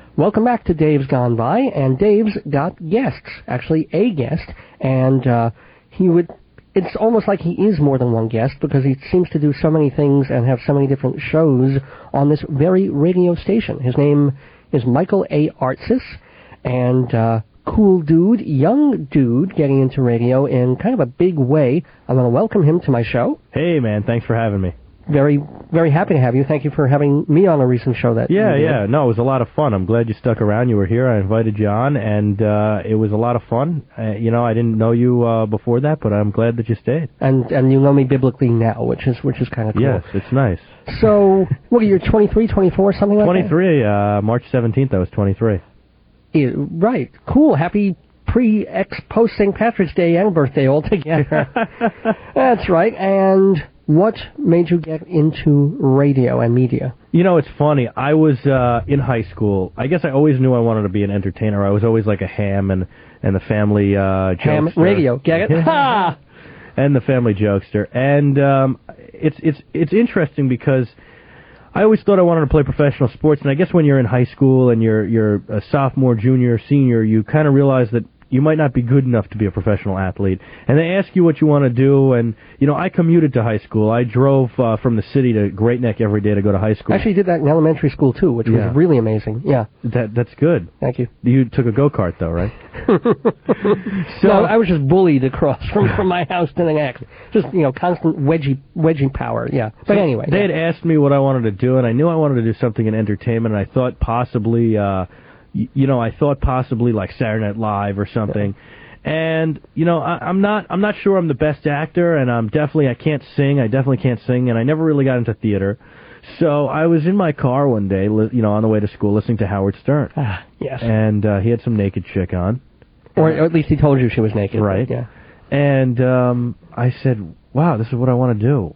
Welcome back to Dave's Gone By, and Dave's got guests, actually a guest, and it's almost like he is more than one guest because he seems to do so many things and have so many different shows on this very radio station. His name is Michael A. Artsis, and cool dude, young dude getting into radio in kind of a big way. I'm going to welcome him to my show. Hey, man, thanks for having me. Very, very happy to have you. Thank you for having me on a recent show that Yeah. No, it was a lot of fun. I'm glad you stuck around. You were here. I invited you on, and it was a lot of fun. I didn't know you before that, but I'm glad that you stayed. And you know me biblically now, which is kind of cool. Yes, it's nice. So, what are you, 23, 24, something like 23, March 17th, I was 23. Yeah, right. Cool. Happy post St. Patrick's Day and birthday all together. That's right. And what made you get into radio and media? It's funny. I was in high school. I guess I always knew I wanted to be an entertainer. I was always like a ham and the family jokester. Ham radio, get it? Ha! And the family jokester. And it's interesting because I always thought I wanted to play professional sports, and I guess when you're in high school and you're a sophomore, junior, senior, you kind of realize that you might not be good enough to be a professional athlete. And they ask you what you want to do, and, I commuted to high school. I drove from the city to Great Neck every day to go to high school. I actually did that in elementary school, too, which was really amazing. Yeah. That's good. Thank you. You took a go-kart, though, right? No, I was just bullied across from my house to the next. Just, constant wedgie power, yeah. But anyway. They had asked me what I wanted to do, and I knew I wanted to do something in entertainment, and I thought possibly... like Saturday Night Live or something. Yeah. And, I'm not sure I'm the best actor, and I can't sing. I definitely can't sing, and I never really got into theater. So I was in my car one day, on the way to school, listening to Howard Stern. Ah, yes. And he had some naked chick on. Or at least he told you she was naked. Right. Yeah. And I said, wow, this is what I want to do.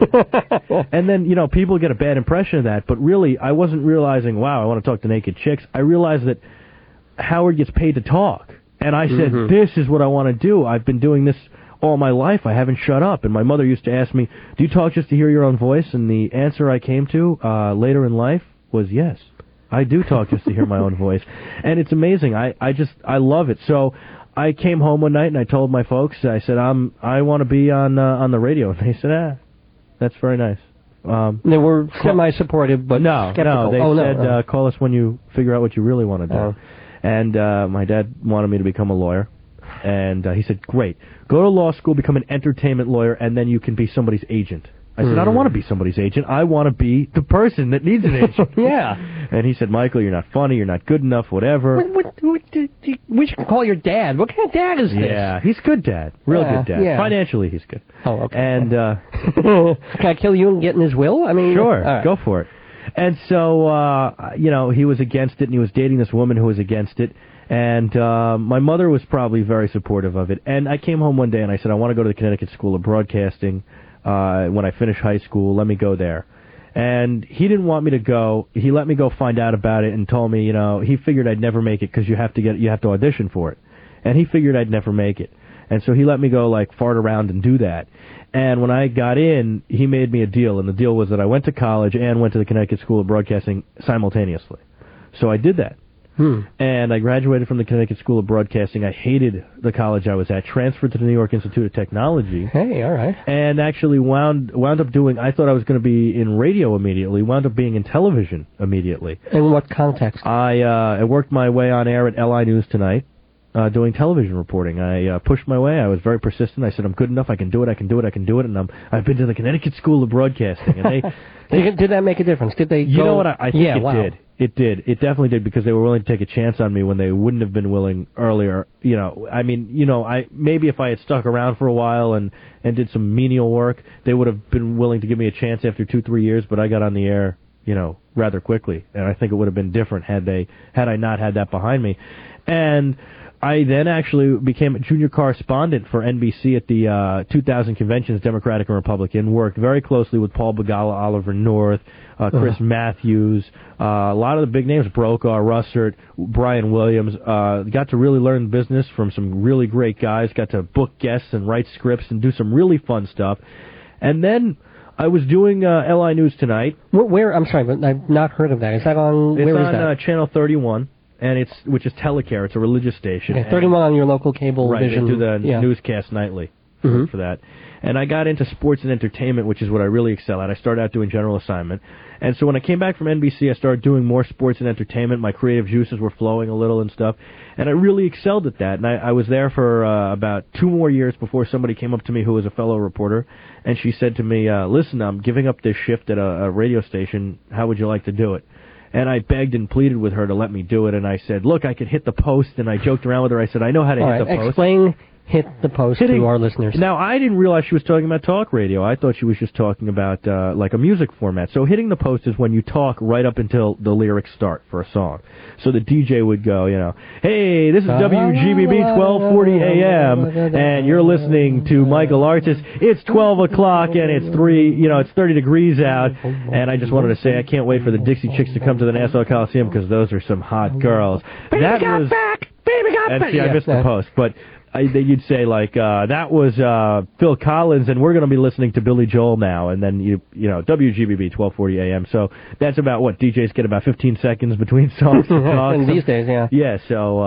And then, people get a bad impression of that, but really, I wasn't realizing, wow, I want to talk to naked chicks. I realized that Howard gets paid to talk. And I said, this is what I want to do. I've been doing this all my life. I haven't shut up. And my mother used to ask me, do you talk just to hear your own voice? And the answer I came to later in life was yes. I do talk just to hear my own voice. And it's amazing. I love it. So I came home one night and I told my folks, I said, I want to be on the radio. And they said, that's very nice. They were semi-supportive, but skeptical. They said, call us when you figure out what you really want to do. And my dad wanted me to become a lawyer. And he said, great, go to law school, become an entertainment lawyer, and then you can be somebody's agent. I said, I don't want to be somebody's agent. I want to be the person that needs an agent. Yeah. And he said, Michael, you're not funny, you're not good enough, whatever. We should call your dad. What kind of dad is this? Yeah, he's good dad. Real good dad. Yeah. Financially, he's good. Oh, okay. And can I kill you and get in his will? I mean, sure, right. Go for it. And so, he was against it, and he was dating this woman who was against it. And my mother was probably very supportive of it. And I came home one day and I said, I want to go to the Connecticut School of Broadcasting when I finish high school. Let me go there. And he didn't want me to go. He let me go find out about it and told me, he figured I'd never make it because you have to audition for it. And he figured I'd never make it. And so he let me go, fart around and do that. And when I got in, he made me a deal. And the deal was that I went to college and went to the Connecticut School of Broadcasting simultaneously. So I did that. And I graduated from the Connecticut School of Broadcasting. I hated the college I was at. Transferred to the New York Institute of Technology. Hey, all right. And actually wound up doing, I thought I was going to be in radio immediately, wound up being in television immediately. In what context? I worked my way on air at LI News Tonight, doing television reporting. I pushed my way. I was very persistent. I said, I'm good enough. I can do it. And I've been to the Connecticut School of Broadcasting. And did that make a difference? Did they? You know what? I think it did. It did. It definitely did, because they were willing to take a chance on me when they wouldn't have been willing earlier. Maybe if I had stuck around for a while and did some menial work, they would have been willing to give me a chance after 2-3 years. But I got on the air, rather quickly, and I think it would have been different had I not had that behind me. And I then actually became a junior correspondent for NBC at the 2000 conventions, Democratic and Republican, worked very closely with Paul Begala, Oliver North, Chris Matthews, a lot of the big names, Brokaw, Russert, Brian Williams, got to really learn business from some really great guys, got to book guests and write scripts and do some really fun stuff. And then I was doing LI News Tonight. Where? I'm sorry, but I've not heard of that. Is that on? It's where on is that? Channel 31, and which is Telecare. It's a religious station. Okay, 31 on your local cable vision. Right, they do the newscast nightly for that. And I got into sports and entertainment, which is what I really excel at. I started out doing general assignment. And so when I came back from NBC, I started doing more sports and entertainment. My creative juices were flowing a little and stuff. And I really excelled at that. And I was there for about 2 more years before somebody came up to me who was a fellow reporter. And she said to me, listen, I'm giving up this shift at a radio station. How would you like to do it? And I begged and pleaded with her to let me do it. And I said, look, I could hit the post. And I joked around with her. I said, I know how to hit the post. Explain hit the post to our listeners. Now, I didn't realize she was talking about talk radio. I thought she was just talking about like a music format. So hitting the post is when you talk right up until the lyrics start for a song. So the DJ would go, hey, this is WGBB 1240 AM, and you're listening to Michael Artis. It's 12 o'clock, and it's 30 degrees out, and I just wanted to say I can't wait for the Dixie Chicks to come to the Nassau Coliseum because those are some hot girls. Baby got back! See, I missed the post, but you'd say like that was Phil Collins, and we're going to be listening to Billy Joel now, and then WGBB 1240 AM. So that's about what DJs get about 15 seconds between songs to talk. And these days, yeah. Yeah. So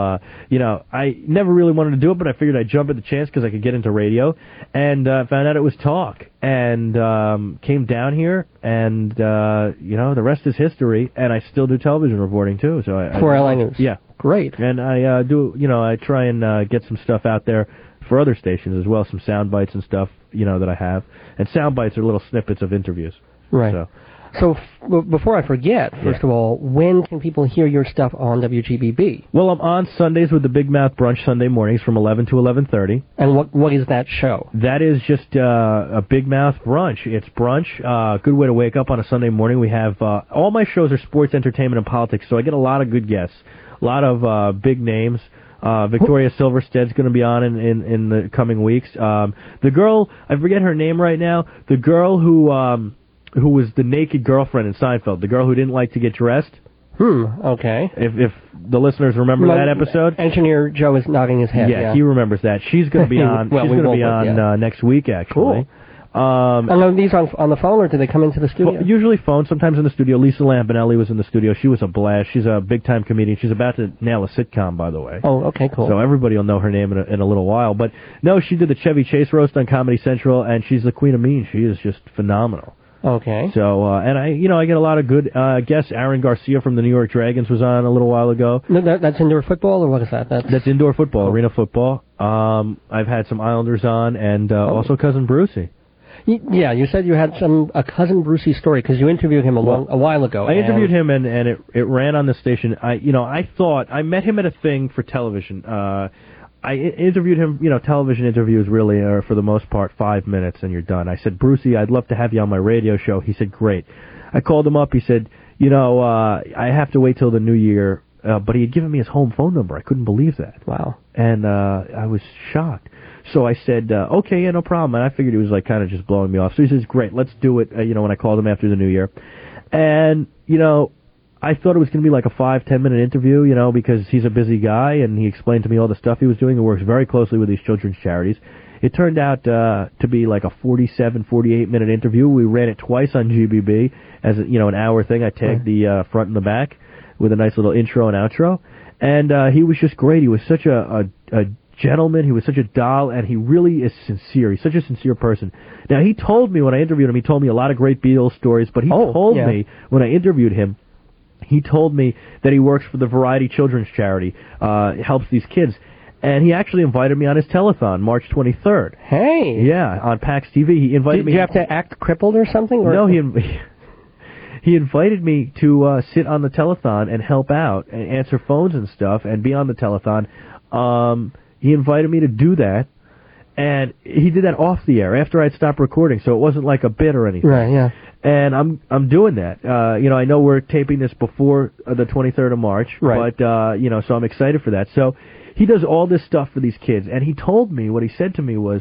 I never really wanted to do it, but I figured I'd jump at the chance because I could get into radio, and found out it was talk, and came down here, and the rest is history. And I still do television reporting too. So for LA News. Yeah. Great. And I I try and get some stuff out there for other stations as well, some sound bites and stuff, that I have. And sound bites are little snippets of interviews. Right. So before I forget, first of all, when can people hear your stuff on WGBB? Well, I'm on Sundays with the Big Mouth Brunch Sunday mornings from 11 to 11:30. And what is that show? That is just a Big Mouth Brunch. It's brunch, good way to wake up on a Sunday morning. We have all my shows are sports, entertainment, and politics, so I get a lot of good guests. A lot of big names. Victoria Silverstead's going to be on in the coming weeks. The girl, I forget her name right now, the girl who was the naked girlfriend in Seinfeld, the girl who didn't like to get dressed. Okay. If the listeners remember that episode. Engineer Joe is nodding his head. Yeah, he remembers that. She's going to be on. Well, she's going to be on next week, actually. Cool. And are these on the phone, or do they come into the studio? Well, usually phone, sometimes in the studio. Lisa Lampanelli was in the studio. She was a blast. She's a big-time comedian. She's about to nail a sitcom, by the way. Oh, okay, cool. So everybody will know her name in a little while. But, no, she did the Chevy Chase roast on Comedy Central, and she's the queen of mean. She is just phenomenal. Okay. So, and I get a lot of good guests. Aaron Garcia from the New York Dragons was on a little while ago. No, that's indoor football, or what is that? That's indoor football, arena football. I've had some Islanders on, and also Cousin Brucey. Yeah, you said you had a Cousin Brucey story because you interviewed him a while ago. I interviewed him, and it ran on the station. I thought I met him at a thing for television. I interviewed him. Television interviews really are for the most part 5 minutes and you're done. I said, Brucey, I'd love to have you on my radio show. He said, great. I called him up. He said, I have to wait till the new year. But he had given me his home phone number. I couldn't believe that. Wow. And I was shocked. So I said, okay, yeah, no problem. And I figured he was like kind of just blowing me off. So he says, great, let's do it, when I called him after the new year. And, I thought it was going to be like a 5-10 minute interview, because he's a busy guy and he explained to me all the stuff he was doing. He works very closely with these children's charities. It turned out to be like a 47-48 minute interview. We ran it twice on GBB as, an hour thing. I tagged the front and the back with a nice little intro and outro. And he was just great. He was such a gentleman. He was such a doll, and he really is sincere. He's such a sincere person. Now, he told me when I interviewed him, he told me a lot of great Beatles stories, but he told me when I interviewed him, he told me that he works for the Variety Children's Charity, helps these kids. And he actually invited me on his telethon, March 23rd. Hey! Yeah, on PAX TV. He invited me. Did you have to act crippled or something? Or? No, he invited me to sit on the telethon and help out and answer phones and stuff and be on the telethon. He invited me to do that, and he did that off the air after I'd stopped recording, so it wasn't like a bit or anything. Right, yeah. And I'm doing that. I know we're taping this before the 23rd of March, right. But so I'm excited for that. So he does all this stuff for these kids, and he told me, what he said to me was,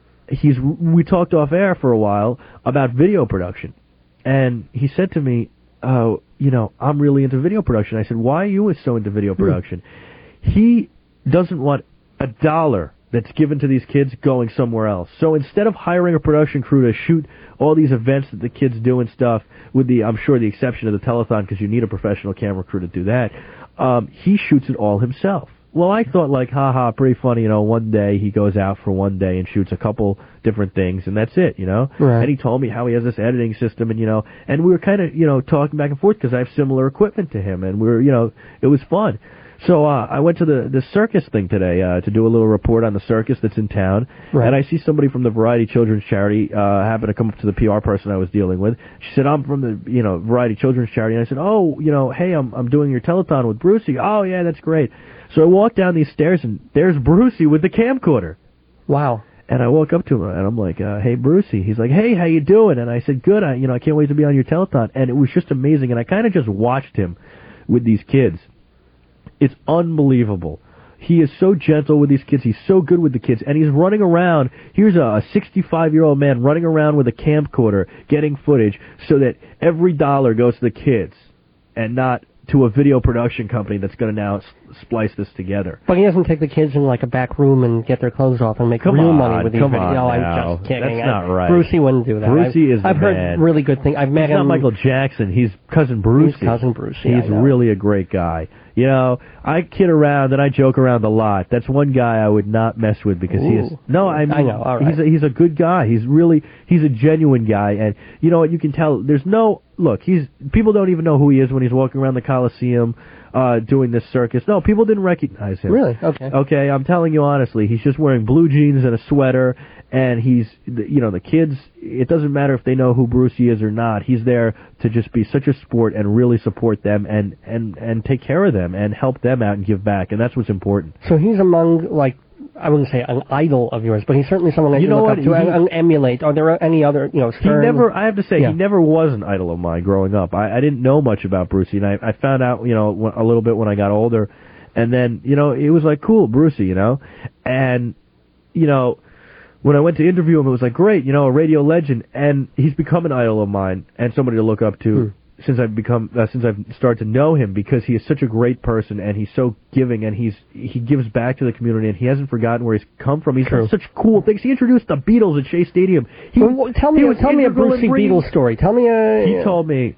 we talked off air for a while about video production, and he said to me, I'm really into video production. I said, why are you so into video production? He doesn't want $1 that's given to these kids going somewhere else. So instead of hiring a production crew to shoot all these events that the kids do and stuff, with I'm sure the exception of the telethon because you need a professional camera crew to do that, he shoots it all himself. Well, I thought like, haha, pretty funny, one day he goes out for one day and shoots a couple different things and that's it, Right. And he told me how he has this editing system and we were kind of, talking back and forth because I have similar equipment to him and it was fun. So I went to the circus thing today to do a little report on the circus that's in town, right. And I see somebody from the Variety Children's Charity happen to come up to the PR person I was dealing with. She said, "I'm from the Variety Children's Charity," and I said, "Oh, hey, I'm doing your telethon with Brucey." "Oh yeah, that's great." So I walk down these stairs and there's Brucey with the camcorder. Wow. And I walk up to him and I'm like, "Hey, Brucey." He's like, "Hey, how you doing?" And I said, "Good. I can't wait to be on your telethon." And it was just amazing. And I kind of just watched him with these kids. It's unbelievable. He is so gentle with these kids. He's so good with the kids. And he's running around. Here's a 65-year-old man running around with a camcorder getting footage so that every dollar goes to the kids and not to a video production company that's going to now splice this together. But he doesn't take the kids in like a back room and get their clothes off and make real money with these videos. No, I'm just kidding. That's not right. Brucey wouldn't do that. Brucey is the I've heard man. really good things. I've met He's him. not Michael Jackson. He's Cousin Brucey. He's Cousin Brucey. He's really a great guy. I kid around and I joke around a lot. That's one guy I would not mess with because he is. No, I mean, I know. All right. He's a good guy. He's a genuine guy, and you know what? You can tell. There's no look. People don't even know who he is when he's walking around the Coliseum. Doing this circus. No, people didn't recognize him. Really? Okay. Okay, I'm telling you honestly, he's just wearing blue jeans and a sweater, and the kids, it doesn't matter if they know who Brucey is or not, he's there to just be such a sport and really support them and take care of them and help them out and give back, and that's what's important. So he's among, like, I wouldn't say an idol of yours, but he's certainly someone that you look up to and emulate. Are there any other, Stern? I have to say, he never was an idol of mine growing up. I didn't know much about Brucey, and I found out, a little bit when I got older, and then, it was like, cool, Brucey, and, when I went to interview him, it was like, great, a radio legend, and he's become an idol of mine and somebody to look up to. Since I've started to know him, because he is such a great person and he's so giving and he gives back to the community and he hasn't forgotten where he's come from. He's done such cool things. He introduced the Beatles at Shea Stadium. Tell me a Brucey Beatles story. Tell me He told me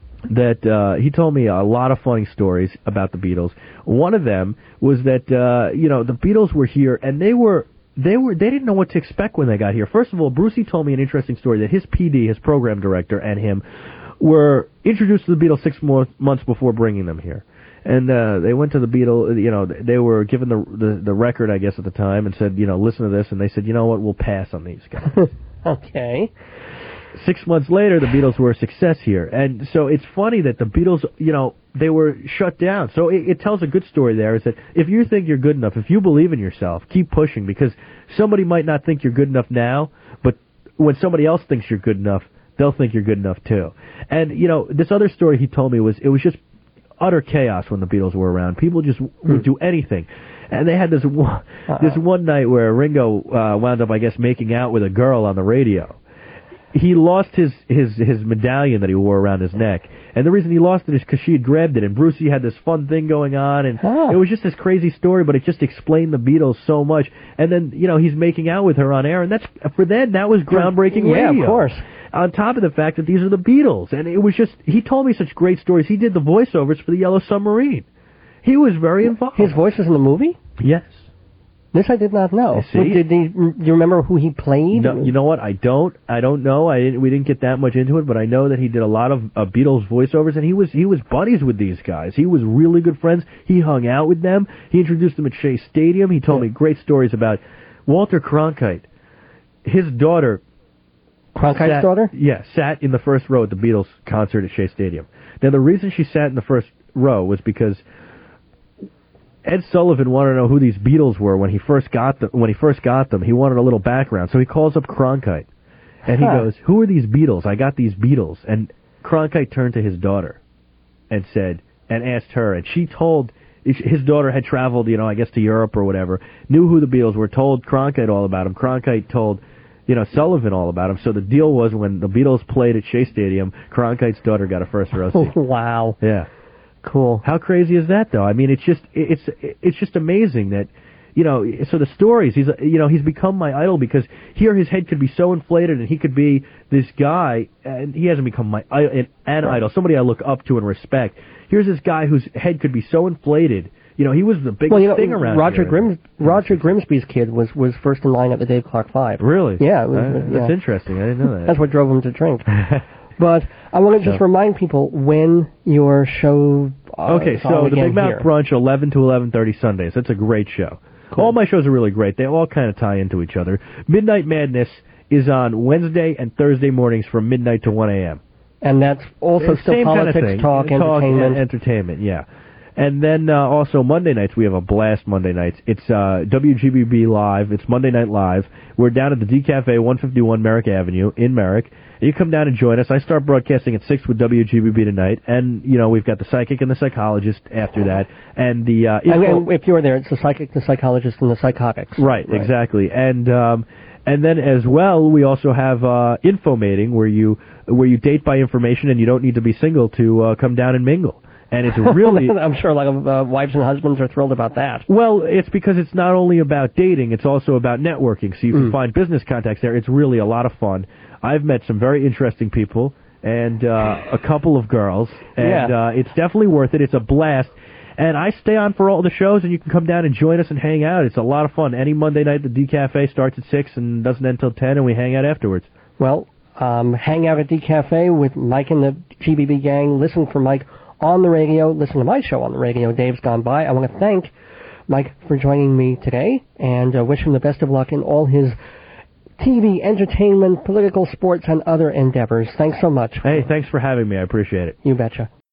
that he told me a lot of funny stories about the Beatles. One of them was that the Beatles were here and they didn't know what to expect when they got here. First of all, Brucey told me an interesting story that his PD, his program director, and him were introduced to the Beatles 6 months before bringing them here. And they went to the Beatles, they were given the record, I guess, at the time, and said, listen to this, and they said, you know what, we'll pass on these guys. Okay. 6 months later, the Beatles were a success here. And so it's funny that the Beatles, they were shut down. So it tells a good story there, is that if you think you're good enough, if you believe in yourself, keep pushing, because somebody might not think you're good enough now, but when somebody else thinks you're good enough, they'll think you're good enough too. And, this other story he told me it was just utter chaos when the Beatles were around. People just would do anything. And they had this one night where Ringo wound up, I guess, making out with a girl on the radio. He lost his medallion that he wore around his neck. And the reason he lost it is because she had grabbed it, and Brucey had this fun thing going on, and it was just this crazy story, but it just explained the Beatles so much. And then, he's making out with her on air, and for them, that was groundbreaking radio. Yeah, of course. On top of the fact that these are the Beatles. And it was just, he told me such great stories. He did the voiceovers for the Yellow Submarine. He was very involved. His voice was in the movie? Yes. This I did not know. See? Do you remember who he played? No, you know what? I don't know. We didn't get that much into it, but I know that he did a lot of Beatles voiceovers, and he was buddies with these guys. He was really good friends. He hung out with them. He introduced them at Shea Stadium. He told me great stories about Walter Cronkite. His daughter... Cronkite's daughter? Yeah, sat in the first row at the Beatles concert at Shea Stadium. Now, the reason she sat in the first row was because Ed Sullivan wanted to know who these Beatles were when he first got them. He wanted a little background, so he calls up Cronkite, and he goes, "Who are these Beatles? I got these Beatles." And Cronkite turned to his daughter and asked her, and she told. His daughter had traveled, I guess to Europe or whatever, knew who the Beatles were, told Cronkite all about them. Cronkite told Sullivan all about him. So the deal was when the Beatles played at Shea Stadium, Cronkite's daughter got a first row seat. Wow. Yeah. Cool. How crazy is that, though? I mean, it's just amazing that, so the stories, he's become my idol because here his head could be so inflated and he could be this guy, and he hasn't become an idol, somebody I look up to and respect. Here's this guy whose head could be so inflated. He was the biggest thing around here. Roger Grimsby's kid was first in line at the Dave Clark 5. Really? Yeah. That's interesting. I didn't know that. That's what drove him to drink. But I want to just remind people when your show okay, so the Big Mouth Brunch, 11 to 11:30 Sundays. That's a great show. Cool. All my shows are really great. They all kind of tie into each other. Midnight Madness is on Wednesday and Thursday mornings from midnight to 1 a.m. And that's also still politics, talk, entertainment, yeah. And then also Monday nights, we have a blast Monday nights. It's WGBB Live. It's Monday Night Live. We're down at the D Cafe, 151 Merrick Avenue in Merrick. You come down and join us. I start broadcasting at 6 with WGBB tonight. And, we've got the psychic and the psychologist after that. And the... and if you're there, it's the psychic, the psychologist, and the psychotics. Right, exactly. And then as well, we also have Infomating, where you date by information and you don't need to be single to come down and mingle. And it's really... I'm sure a lot of wives and husbands are thrilled about that. Well, it's because it's not only about dating, it's also about networking. So you can find business contacts there. It's really a lot of fun. I've met some very interesting people and a couple of girls. And it's definitely worth it. It's a blast. And I stay on for all the shows, and you can come down and join us and hang out. It's a lot of fun. Any Monday night, the D Cafe starts at 6 and doesn't end until 10, and we hang out afterwards. Well, hang out at D Cafe with Mike and the GBB gang. Listen for Mike on the radio. Listen to my show on the radio, Dave's Gone By. I want to thank Mike for joining me today and wish him the best of luck in all his TV, entertainment, political, sports, and other endeavors. Thanks so much. Hey, thanks for having me. I appreciate it. You betcha.